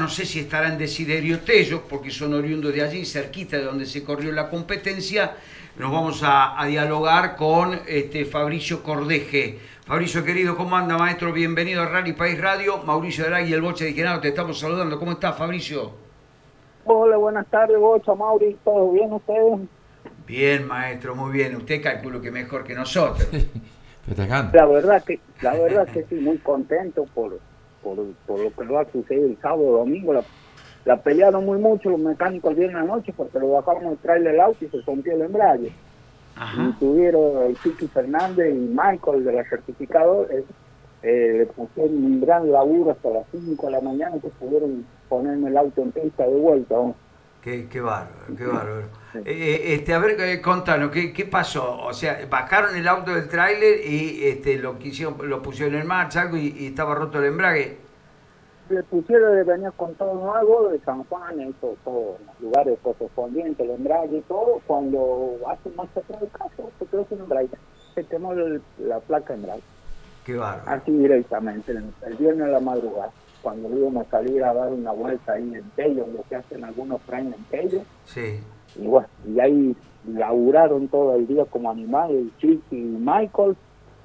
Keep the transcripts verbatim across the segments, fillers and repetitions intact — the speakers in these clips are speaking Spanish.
no sé si estarán Desiderio Tello, porque son oriundos de allí, cerquita de donde se corrió la competencia. Nos vamos a, a dialogar con este, Fabricio Cordeje. Fabricio, querido, ¿cómo anda, maestro? Bienvenido a Rally País Radio. Mauricio Draghi y el Bocha de Genaro, te estamos saludando. ¿Cómo estás, Fabricio? Hola, buenas tardes, Bocha, Mauri. ¿Todo bien ustedes? Bien, maestro, muy bien. Usted calculo que mejor que nosotros. La verdad que, la verdad que sí, muy contento por, por, por lo que va a suceder el sábado domingo. La, la pelearon muy mucho los mecánicos el viernes anoche porque lo bajaron el trailer del auto y se rompió el embrague. Ajá. Y tuvieron el Chiqui Fernández y Michael de la certificadora, eh, eh, le pusieron un gran laburo hasta las cinco de la mañana que pudieron ponerme el auto en pista de vuelta. ¿no? Qué, qué bárbaro, qué bárbaro. Sí. Eh, este, a ver, eh, contanos, ¿qué, ¿qué pasó? O sea, bajaron el auto del tráiler y este, lo, quisieron, lo pusieron en marcha algo y, y estaba roto el embrague. Le pusieron, venía con todo nuevo de San Juan, eso, todos los lugares correspondientes, el embrague y todo. Cuando hace más atrás del caso, se quedó sin embrague. Se quemó el, la placa embrague. Qué bárbaro. Así directamente, el, el viernes a la madrugada. Cuando íbamos a salir a dar una vuelta ahí en Tello, lo que hacen algunos traen en Tello. Sí. Y bueno, y ahí laburaron todo el día como animales, el Chiqui y Michael.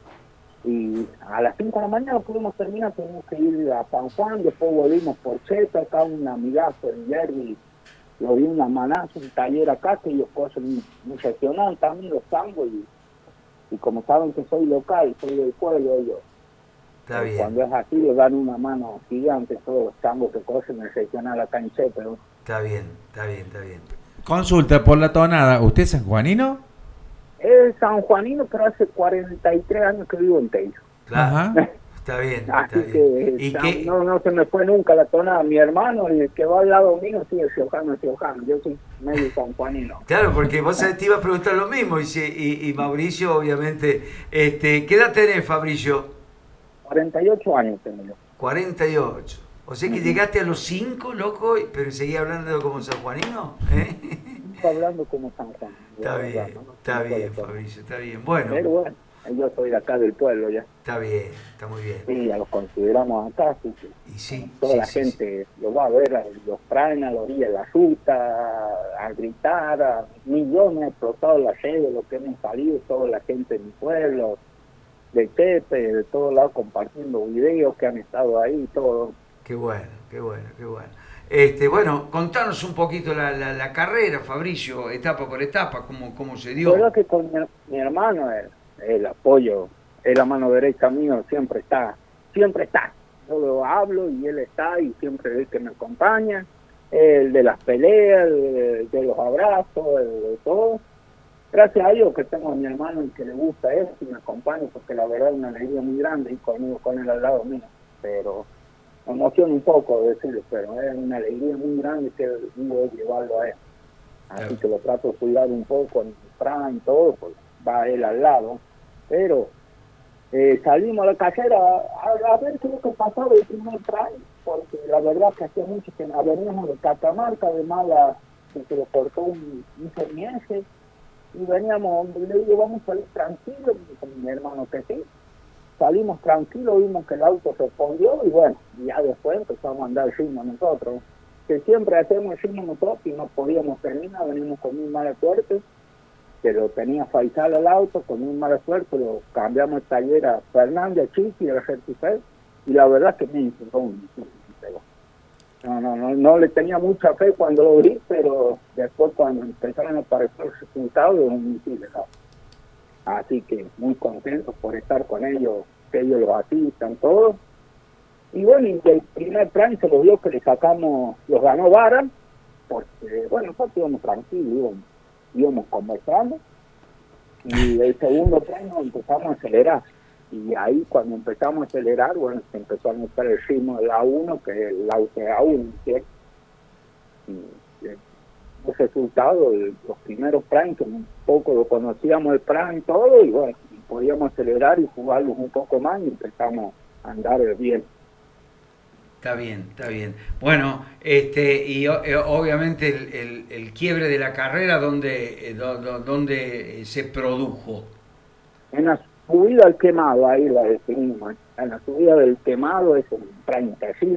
Y a las cinco de la mañana pudimos terminar, tuvimos que ir a San Juan, después volvimos por Cheta, acá un amigazo, el Jerry, lo vi una manazo, un taller acá, que ellos cosas muy gestionan también los tangos, y, y como saben que soy local, soy del pueblo, ellos. Está bien. Cuando es así, les dan una mano gigante todos los tangos que cosen el regional acá en Cheta. ¿no? Está bien, está bien, está bien. Consulta por la tonada, ¿usted es sanjuanino? Es sanjuanino, pero hace cuarenta y tres años que vivo en Tello. Claro, está bien, está Así bien. que ¿Y San, qué? No, no se me fue nunca la tonada. Mi hermano, el que va al lado mío, sí, es riojano, es riojano. Yo soy medio sanjuanino. Claro, porque vos te iba a preguntar lo mismo, y, y, y Mauricio, obviamente. este ¿Qué edad tenés, Fabricio? cuarenta y ocho años tengo yo. cuarenta y ocho. O sea que uh-huh. llegaste a los cinco, loco, pero seguía hablando como sanjuanino, ¿eh? Está hablando como San Juan. Está bien, verdad, ¿no? está bien, Fabricio, está bien. Bueno. Pero bueno, yo soy de acá del pueblo ya. Está bien, está muy bien. Sí, ya los consideramos acá, así que y sí, toda sí, la sí, gente sí. lo va a ver, los traen a la orilla de la ruta, a gritar, a millones explotados la sede, lo que hemos salido, toda la gente de mi pueblo, de Tepe, de todos lados compartiendo videos que han estado ahí, todo. Qué bueno, qué bueno, qué bueno. Este, bueno, contanos un poquito la, la, la carrera, Fabricio, etapa por etapa, cómo, cómo se dio. La verdad que con mi, mi hermano, el, el apoyo, es la mano derecha mío, siempre está, siempre está. Yo lo hablo y él está y siempre es el que me acompaña, el de las peleas, el de los abrazos, el de todo. Gracias a Dios que tengo a mi hermano y que le gusta eso y me acompaña, porque la verdad es una alegría muy grande ir conmigo, con él al lado mío, pero me emociona un poco decirlo, pero es una alegría muy grande que digo llevarlo a él. Así claro. que lo trato de cuidar un poco en Fran y todo, pues va él al lado. Pero eh, salimos a la casera a, a ver qué es lo que pasaba el primer try, porque la verdad que hacía mucho que veníamos de Catamarca, además la, que se lo cortó un, un semestre, y veníamos, le digo, vamos a ir tranquilos, con mi hermano que sí. Salimos tranquilos, vimos que el auto respondió y bueno, ya después empezamos a andar el ritmo nosotros. Que siempre hacemos el ritmo nosotros y no podíamos terminar, venimos con muy mala suerte, que lo tenía Faisal el auto, con muy mala suerte, lo cambiamos el taller a Fernández, a Chiqui, a Certifed, y la verdad que me hizo un no, no, no, no le tenía mucha fe cuando lo vi, pero después cuando empezaron a aparecer los resultados, un sí, así que muy contentos por estar con ellos, que ellos los asistan, todos. Y bueno, y el primer plan se lo dio que le sacamos, los ganó Vara, porque, bueno, nosotros íbamos tranquilos, íbamos, íbamos conversando, y el segundo plan nos empezamos a acelerar. Y ahí cuando empezamos a acelerar, bueno, se empezó a notar el ritmo de la uno, que es el auto A uno, ¿cierto? Y el resultado, el, los primeros planes, que un poco lo conocíamos el plan y todo, y bueno, y podíamos acelerar y jugarlos un poco más y empezamos a andar bien. Está bien, está bien. Bueno, este y eh, obviamente el, el, el quiebre de la carrera, ¿dónde, eh, do, do, dónde se produjo? En la subida al quemado, ahí la definimos. En la subida del quemado es un treinta, ¿sí?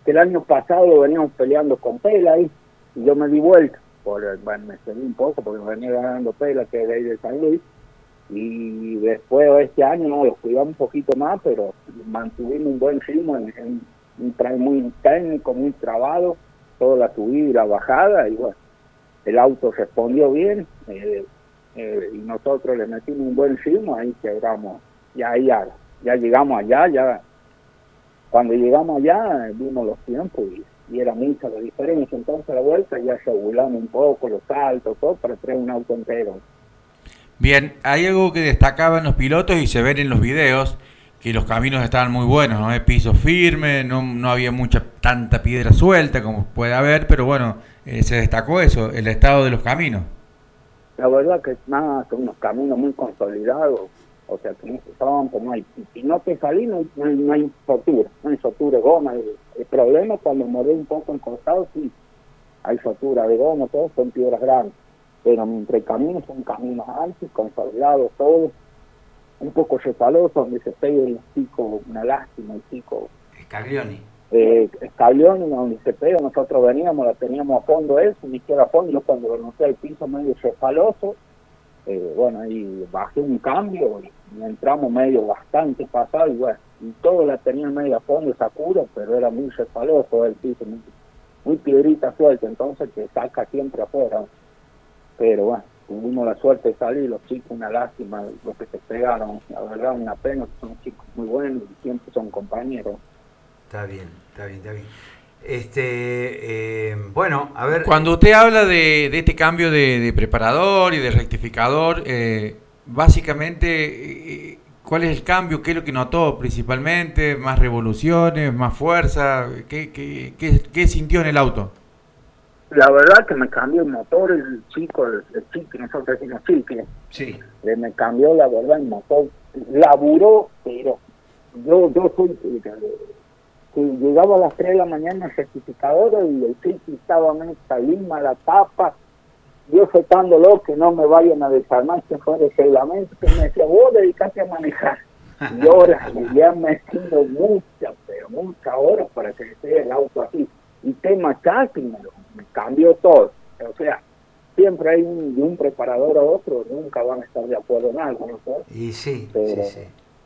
que el año pasado veníamos peleando con Pela ahí, y yo me di vuelta, por, bueno, me seguí un poco porque me venía ganando Pela, que es de ahí de San Luis, y después este año no, los cuidamos un poquito más, pero mantuvimos un buen ritmo, en, en, un traje muy técnico, muy trabado, toda la subida y la bajada, y bueno, el auto respondió bien, eh, eh, y nosotros le metimos un buen ritmo, ahí quebramos, ya, ya, ya llegamos allá, ya, cuando llegamos allá, vimos los tiempos, y, y era mucha la diferencia, entonces a la vuelta ya regulamos un poco los saltos, todo, para traer un auto entero. Bien, hay algo que destacaban los pilotos y se ven en los videos, que los caminos estaban muy buenos, no hay piso firme, no, no había mucha tanta piedra suelta como puede haber, pero bueno, eh, se destacó eso, el estado de los caminos. La verdad que nada, son unos caminos muy consolidados, o sea, que no se trompa, no hay, si no te salís, no hay, no hay, no hay sotura, no hay sotura de goma. El, el problema es cuando mueve un poco el costado, sí, hay sotura de goma, todos son piedras grandes, pero entre caminos son caminos altos, consolidados, todos, un poco resbalosos, donde se pega el pico, una lástima, el pico. Scaglioni. Eh, Scaglioni, donde se pega, nosotros veníamos, la teníamos a fondo eso, ni siquiera a fondo, yo cuando lo noté el piso medio resbaloso, eh, bueno, ahí bajé un cambio y, y entramos medio bastante pasado, y bueno, y todo la tenía medio a fondo, esa cura, pero era muy resbaloso el piso, muy, muy piedrita suelta, entonces que saca siempre afuera. Pero bueno, tuvimos la suerte de salir, los chicos, una lástima, los que se pegaron, la verdad, una pena, son chicos muy buenos y siempre son compañeros. Está bien, está bien, está bien. Este, eh, bueno, a ver... Cuando usted habla de, de este cambio de, de preparador y de rectificador, eh, básicamente, eh, ¿cuál es el cambio? ¿Qué es lo que notó principalmente? ¿Más revoluciones, más fuerza? ¿Qué, qué, qué, qué sintió en el auto? La verdad que me cambió el motor, el chico, el, el chique, nosotros decimos chique. Sí. Eh, me cambió, la verdad, el motor. Laburó, pero yo yo soy... que llegaba a las tres de la mañana el certificador y el chique estaba meta lima, la tapa, yo setándolo que no me vayan a desarmar, que fue el reglamento, que me decía, vos dedicate a manejar. Y ahora le han metido muchas, pero muchas horas para que esté el auto así. Y tema chasis me, me cambió todo. O sea, siempre hay un, de un preparador a otro, nunca van a estar de acuerdo en algo, ¿no? Y sí, pero, sí, sí.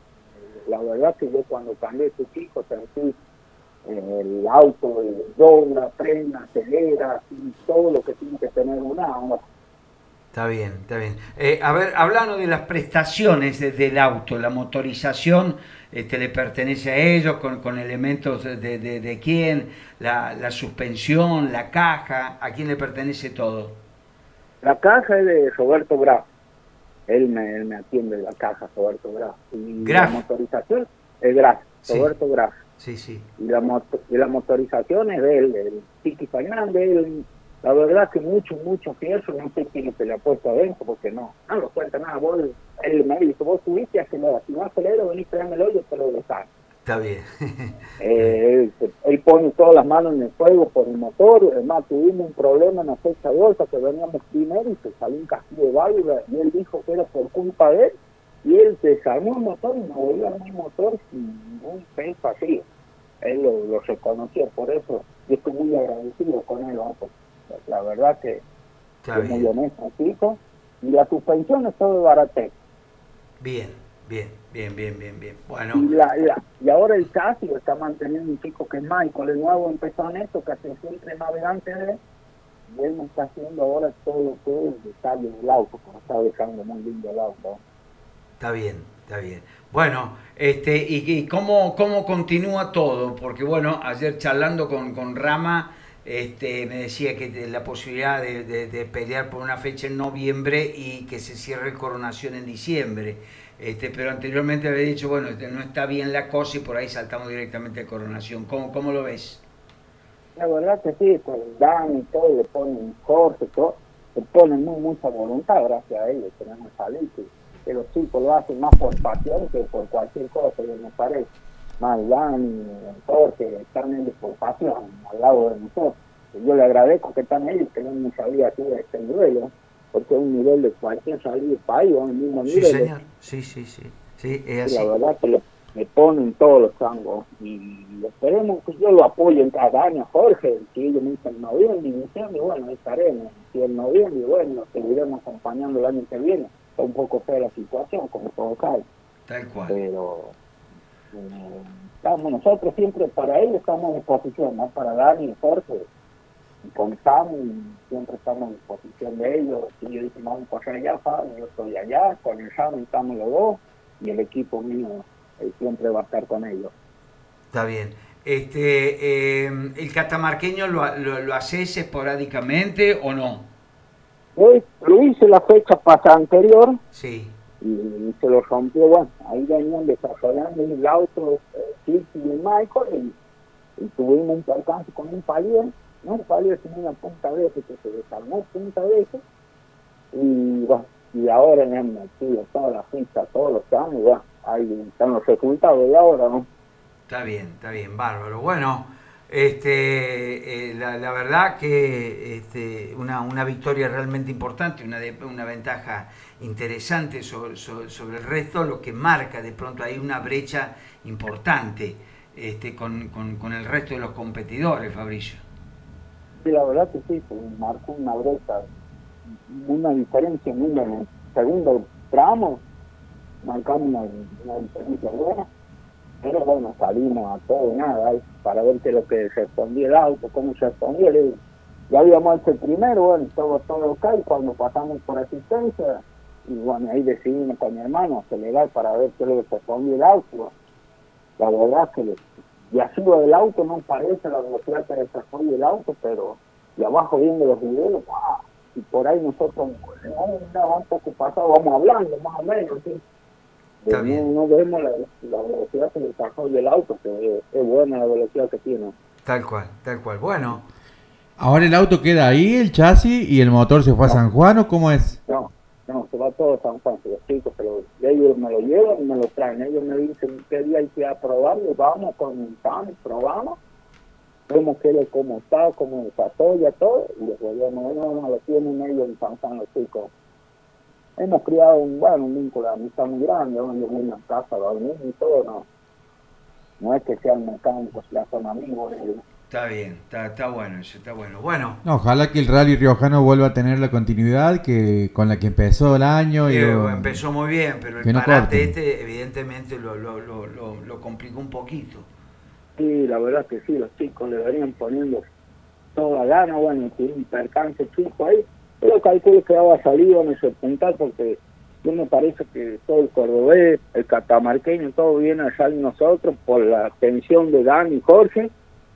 La verdad que yo cuando cambié este chico sentí eh, el auto, el dobla, frena, acelera, y todo lo que tiene que tener un auto. Está bien, está bien. Eh, a ver, hablando de las prestaciones de, del auto, la motorización este, le pertenece a ellos, con, con elementos de, de, de quién, la, la suspensión, la caja, ¿a quién le pertenece todo? La caja es de Roberto Graf, él me, él me atiende la caja, Roberto Graf. Y Graf. La motorización es Graf, Sí. Roberto Graf. Sí, sí. Y la, moto, y la motorización es de él, el Tiki Fernández, él, la verdad que mucho, mucho fierro, no sé quién se le ha puesto adentro, porque no, no lo cuenta nada, vos, él me dice, vos subiste y acelera, si no acelero, venís, tráemelo, yo te lo desarmo. Está bien. eh, él, él pone todas las manos en el fuego por el motor, además tuvimos un problema en la fecha bolsa, que veníamos primero y se salió un castillo de válvula, y él dijo que era por culpa de él, y él desarmó el motor y me volvió a mi motor sin ningún peso así. Él lo, lo reconoció, por eso yo estoy muy agradecido con él, ¿no? La verdad que Está es bien. muy honesto, chico. Y la suspensión es todo barate. Bien, bien, bien, bien, bien, bien. Bueno. Y, la, la, y ahora el chasis lo está manteniendo un chico que es Michael, el nuevo empezó en esto, que hace siempre navegante de él. Y él me está haciendo ahora todo lo que es el detalle del auto, como está dejando muy lindo el auto. Está bien, está bien. Bueno, este, y, y cómo, cómo continúa todo, porque bueno, ayer charlando con, con Rama, este, me decía que la posibilidad de, de, de pelear por una fecha en noviembre y que se cierre Coronación en diciembre. Este, pero anteriormente había dicho, bueno, no está bien la cosa y por ahí saltamos directamente a Coronación. ¿Cómo, cómo lo ves? La verdad que sí, con Dan y todo, le ponen corte, todo, le ponen muy, mucha voluntad, gracias a ellos, tenemos salir, que, que los chicos lo hacen más por pasión que por cualquier cosa, yo me parece. Más Dan y Jorge, están ellos por pasión, al lado de nosotros. Y yo le agradezco que están ellos, que no me sabía así de este nivel, porque es un nivel de cualquier salir del país, o el mismo Sí, nivel. señor, sí, sí, sí, sí, es así. La verdad que le, me ponen todos los tangos y esperemos que yo lo apoye en cada año, Jorge, si ellos me dicen noviembre y diciembre, bueno, ahí estaremos, si en noviembre, bueno, nos seguiremos acompañando el año que viene, está un poco fea la situación, como todo cae. Tal cual. Pero eh, estamos nosotros siempre, para ellos estamos en disposición, ¿no? Para Dani y Jorge, y con Sam, siempre estamos en disposición de ellos, si ellos dicen vamos a correr allá, Fabio, yo estoy allá, con el Sam estamos los dos, y el equipo mío eh, siempre va a estar con ellos. Está bien. Este, eh, ¿el catamarqueño lo, lo, lo haces esporádicamente o no? Hoy lo hice la fecha pasada anterior, Sí. y se lo rompió, bueno, ahí venían desarrollando el auto, eh, y Michael, y, y tuvimos un percance con un palier, no un palier sino una punta de ese que se desarmó punta de ese, y bueno, y ahora me han metido toda la ficha, todos los años, bueno, ahí están los resultados de ahora, ¿no? Está bien, está bien, bárbaro. Bueno, este, eh, la, la verdad que este, una, una victoria realmente importante, una, de, una ventaja interesante sobre, sobre, sobre el resto, lo que marca de pronto hay una brecha importante este, con, con, con el resto de los competidores, Fabricio. Sí, la verdad que sí, pues marcó una brecha, una diferencia en el segundo tramo, marcamos una, una diferencia buena, pero bueno, salimos a todo nada, ¿eh? Para ver qué es lo que respondía el auto, cómo se respondía, le digo, ya habíamos hecho el primero, bueno, todo, todo ok, cuando pasamos por asistencia, y bueno, ahí decidimos con mi hermano acelerar para ver qué es lo que respondía el auto. La verdad que le, y así lo del auto no parece la velocidad que respondía el auto, pero de abajo viendo los videos, ¡wow! Y por ahí nosotros, no, no, un poco pasado, vamos hablando más o menos, ¿sí? Está No, bien. no vemos la, la velocidad que desarrolla el auto, que es, es buena la velocidad que tiene. Tal cual, tal cual. Bueno, ¿Ahora el auto queda ahí, el chasis, y el motor se fue a No. San Juan o cómo es? No, no, se va todo a San Juan, se lo explico, se lo, ellos me lo llevan y me lo traen, ellos me dicen qué día hay que ir a probarlo, vamos con un pan, probamos, vemos que él cómo está, cómo desarrolla todo, y después ya no, no, no, lo tienen ellos en San Juan los chicos. Hemos criado un, bueno, un vínculo de amistad muy grande, ¿no? Yo voy a casa a dormir y todo, no. No es que sean mecánicos, ya son amigos. ¿Eh? está bien, está, está bueno eso, está bueno. Bueno, No, ojalá que el Rally Riojano vuelva a tener la continuidad que con la que empezó el año. Y eh, lo- empezó muy bien, pero el que no parate corten. este evidentemente lo, lo, lo, lo, lo complicó un poquito. Sí, la verdad que sí, los chicos le venían poniendo toda gana, bueno, tiene un percance chico ahí, pero calculo que va a salir, vamos a apuntar porque yo me parece que todo el cordobés, el catamarqueño, todo viene a salir nosotros por la atención de Dani y Jorge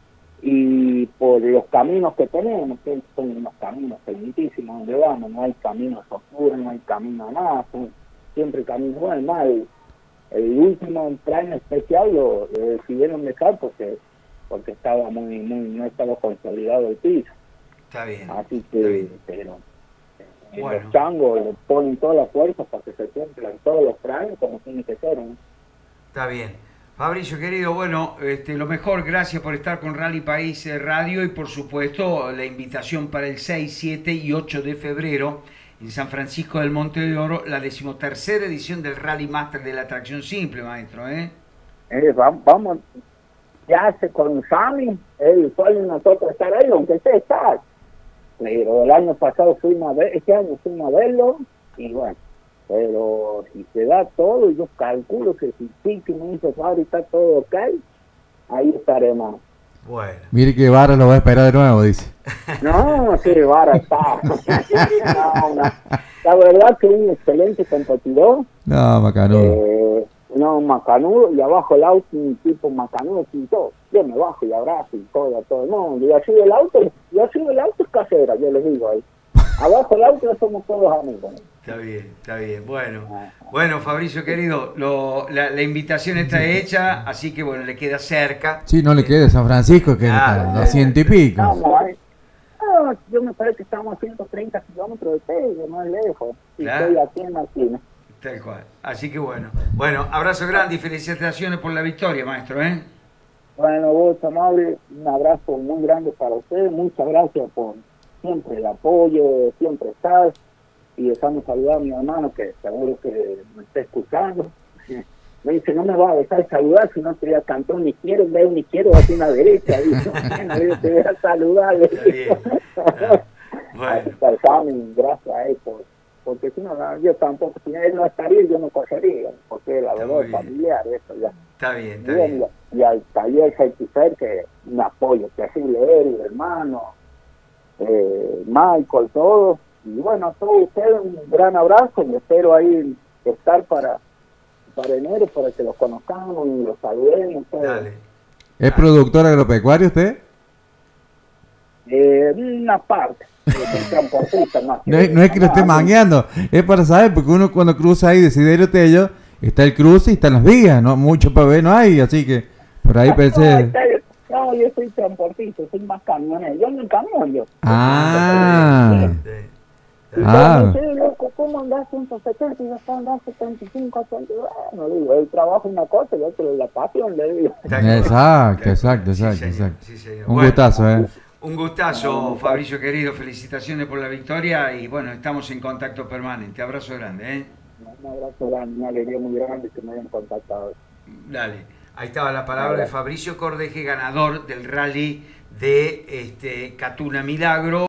y por los caminos que tenemos, que son unos caminos bellísimos donde vamos, no hay caminos oscuros, no hay camino a nada, son siempre caminos buenos, más el, el último plan especial lo, lo decidieron dejar porque porque estaba muy, muy, no estaba consolidado el piso. Está bien. Así está que, bien. pero eh, Bueno. los changos le ponen toda la fuerza para que se cumplan todos los planes como tiene que ser, ¿no? Está bien. Fabricio, querido, bueno, este, lo mejor, gracias por estar con Rally País eh, Radio y por supuesto la invitación para el seis, siete y ocho de febrero en San Francisco del Monte de Oro, la decimotercera edición del Rally Master de la tracción simple, maestro, ¿eh? Eh, vamos, vamos, ya hace con Sammy, él fue a nosotros estar ahí, aunque sea estar. Pero el año pasado fuimos a ver, este año fuimos a verlo, y bueno, pero si se da todo, yo calculo que si sí que me hizo Fabri está todo ok, ahí estaremos. Bueno. Mire que Vara lo va a esperar de nuevo, dice. No, qué vara está. No, no. La verdad que un excelente competidor. No, macanudo. Eh, no, macanudo, y abajo el auto, un tipo macanudo, pintó. Yo me bajo y abrazo y todo, todo. No, y así el auto, y así el auto es casera, yo les digo ahí. Abajo el auto somos todos amigos. Está bien, está bien. Bueno, bueno, Fabricio querido, lo, la, la invitación está hecha, así que bueno, le queda cerca. Sí, no le quede San Francisco, que Ah, está a ciento y pico. Estamos ahí. No, yo me parece que estamos a ciento treinta kilómetros de Pedro, no es lejos. Y Claro. estoy aquí en Martínez. Tal cual. Así que bueno. Bueno, abrazo grande y felicitaciones por la victoria, maestro, ¿eh? Bueno, vos, amable, un abrazo muy grande para usted. Muchas gracias por siempre el apoyo, siempre estar. Y dejando saludar a mi hermano, que seguro que me está escuchando. Me dice, no me vas a dejar saludar si no te voy a cantar ni quiero, veo ni quiero, hacia una derecha. Dice, bueno, yo te voy a saludar. Está bien. Ah, bueno. Ahí está el Sammy, gracias a él, por, porque si no, no, yo tampoco, si él no estaría, yo no correría, porque la Está verdad muy es bien. familiar, eso ya. Está bien, está Bien, bien. y, y al taller Certifer, que un apoyo terrible, él, hermano, eh, Michael, todo. Y bueno, a todos ustedes un gran abrazo y espero ahí estar para, para enero, para que los conozcamos y los saludemos. Todo. Dale. ¿Es productor agropecuario usted? Eh, una parte, eh, soy transportista más. No es, no es que lo esté Ah, mangueando, es para saber, porque uno cuando cruza ahí de Desiderio Tello, está el cruce y están las vías, no mucho para ver no hay, así que por ahí No, pensé... está- no, yo soy transportista, soy más camionero. Yo en el camión, yo. Ah, Sí. Y Ah. cuando me dice, loco, ¿cómo andás ciento setenta y vas a andar setenta y cinco, ochenta? Bueno, digo, el trabajo es una cosa y otro es la pasión, le digo. Está bien. exacto, exacto, Sí, exacto, señor, exacto. sí, señor. Un Bueno, gustazo, ¿eh? Un gustazo, Fabricio querido, felicitaciones por la victoria y bueno, estamos en contacto permanente. Abrazo grande, ¿eh? Un abrazo grande, una alegría muy grande que me hayan contactado. Dale. Ahí estaba la palabra de Fabricio Cordeje, ganador del rally de este, Catuna Milagro.